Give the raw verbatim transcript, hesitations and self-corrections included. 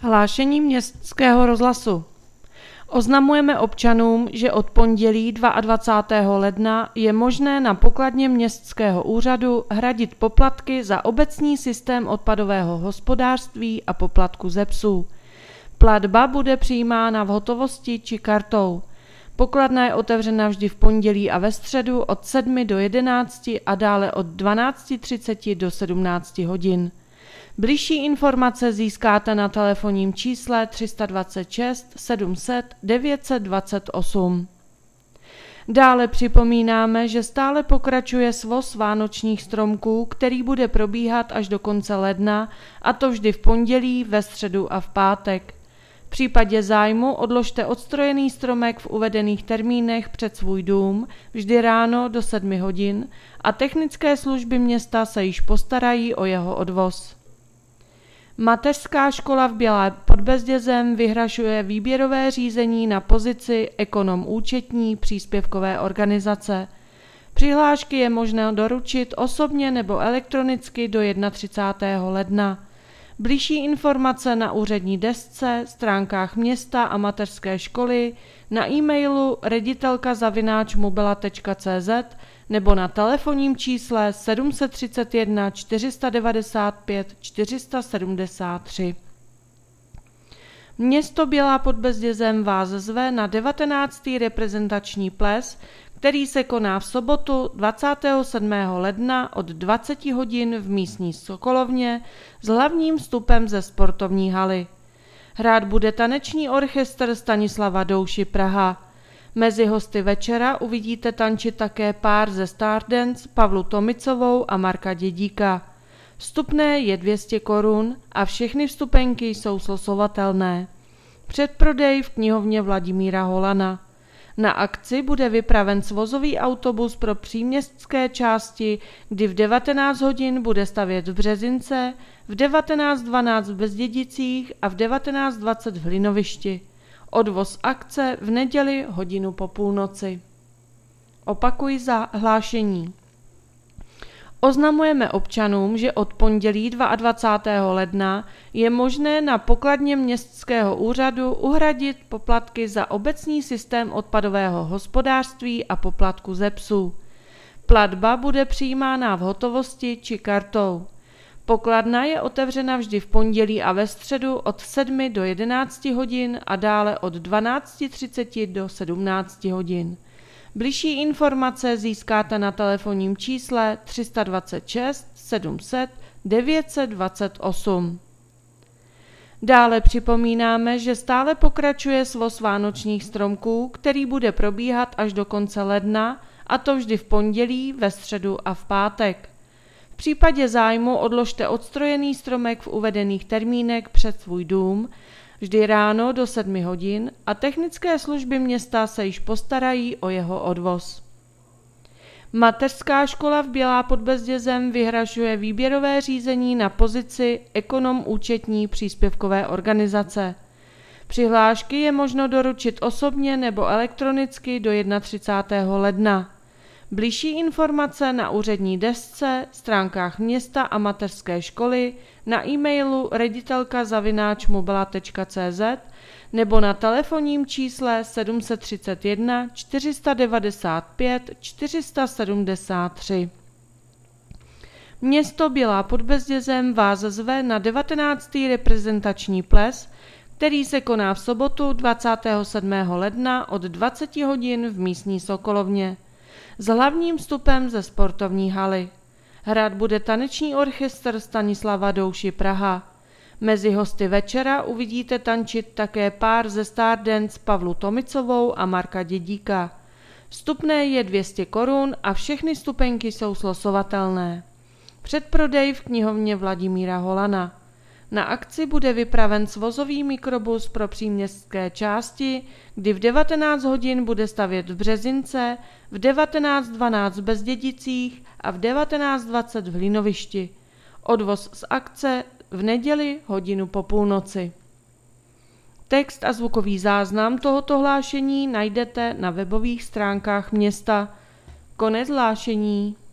Hlášení Městského rozhlasu. Oznamujeme občanům, že od pondělí dvacátého druhého ledna je možné na pokladně Městského úřadu hradit poplatky za obecní systém odpadového hospodářství a poplatku ze psů. Platba bude přijímána v hotovosti či kartou. Pokladna je otevřena vždy v pondělí a ve středu od sedmi do jedenácti a dále od dvanácti třiceti do sedmnácti hodin. Bližší informace získáte na telefonním čísle tři sta dvacet šest sedm set devět set dvacet osm. Dále připomínáme, že stále pokračuje svoz vánočních stromků, který bude probíhat až do konce ledna, a to vždy v pondělí, ve středu a v pátek. V případě zájmu odložte odstrojený stromek v uvedených termínech před svůj dům vždy ráno do sedmi hodin a technické služby města se již postarají o jeho odvoz. Mateřská škola v Bělé pod Bezdězem vyhlašuje výběrové řízení na pozici ekonom účetní příspěvkové organizace. Přihlášky je možné doručit osobně nebo elektronicky do třicátého prvního ledna. Bližší informace na úřední desce, stránkách města a mateřské školy, na e-mailu ředitelka zavináč mobila tečka cé zet nebo na telefonním čísle sedm set třicet jedna čtyři sta devadesát pět čtyři sta sedmdesát tři. Město Bělá pod Bezdězem vás zve na devatenáctý reprezentační ples, který se koná v sobotu dvacátého sedmého ledna od dvaceti hodin v místní Sokolovně s hlavním vstupem ze sportovní haly. Hrát bude taneční orchestr Stanislava Douši Praha. Mezi hosty večera uvidíte tančit také pár ze Stardance Pavlu Tomicovou a Marka Dědíka. Vstupné je dvě stě korun a všechny vstupenky jsou slosovatelné. Předprodej v knihovně Vladimíra Holana. Na akci bude vypraven svozový autobus pro příměstské části, kdy v devatenáct hodin bude stavět v Březince, v devatenáct dvanáct v Bezdědicích a v devatenáct dvacet v Hlinovišti. Odvoz akce v neděli hodinu po půlnoci. Opakuji za hlášení. Oznamujeme občanům, že od pondělí dvacátého druhého ledna je možné na pokladně Městského úřadu uhradit poplatky za obecní systém odpadového hospodářství a poplatku ze psů. Platba bude přijímána v hotovosti či kartou. Pokladna je otevřena vždy v pondělí a ve středu od sedmi do jedenácti hodin a dále od dvanácti třiceti do sedmnácti hodin. Bližší informace získáte na telefonním čísle tři sta dvacet šest sedm set devět set dvacet osm. Dále připomínáme, že stále pokračuje svoz vánočních stromků, který bude probíhat až do konce ledna, a to vždy v pondělí, ve středu a v pátek. V případě zájmu odložte odstrojený stromek v uvedených termínech před svůj dům vždy ráno do sedmi hodin a technické služby města se již postarají o jeho odvoz. Mateřská škola v Bělá pod Bezdězem vyhlašuje výběrové řízení na pozici ekonom účetní příspěvkové organizace. Přihlášky je možno doručit osobně nebo elektronicky do třicátého prvního ledna. Bližší informace na úřední desce, stránkách města a mateřské školy, na e-mailu ředitelka zavináč mobila tečka cé zet nebo na telefonním čísle sedm set třicet jedna čtyři sta devadesát pět čtyři sta sedmdesát tři. Město Bělá pod Bezdězem vás zve na devatenáctý reprezentační ples, který se koná v sobotu dvacátého sedmého ledna od dvaceti hodin v místní Sokolovně s hlavním vstupem ze sportovní haly. Hrát bude taneční orchestr Stanislava Douši Praha. Mezi hosty večera uvidíte tančit také pár ze Stardance Pavlu Tomicovou a Marka Dědíka. Vstupné je dvě stě korun a všechny vstupenky jsou slosovatelné. Předprodej v knihovně Vladimíra Holana. Na akci bude vypraven svozový mikrobus pro příměstské části, kdy v devatenáct hodin bude stavět v Březince, v devatenáct dvanáct v Bezdědicích a v devatenáct dvacet v Hlinovišti. Odvoz z akce v neděli hodinu po půlnoci. Text a zvukový záznam tohoto hlášení najdete na webových stránkách města. Konec hlášení.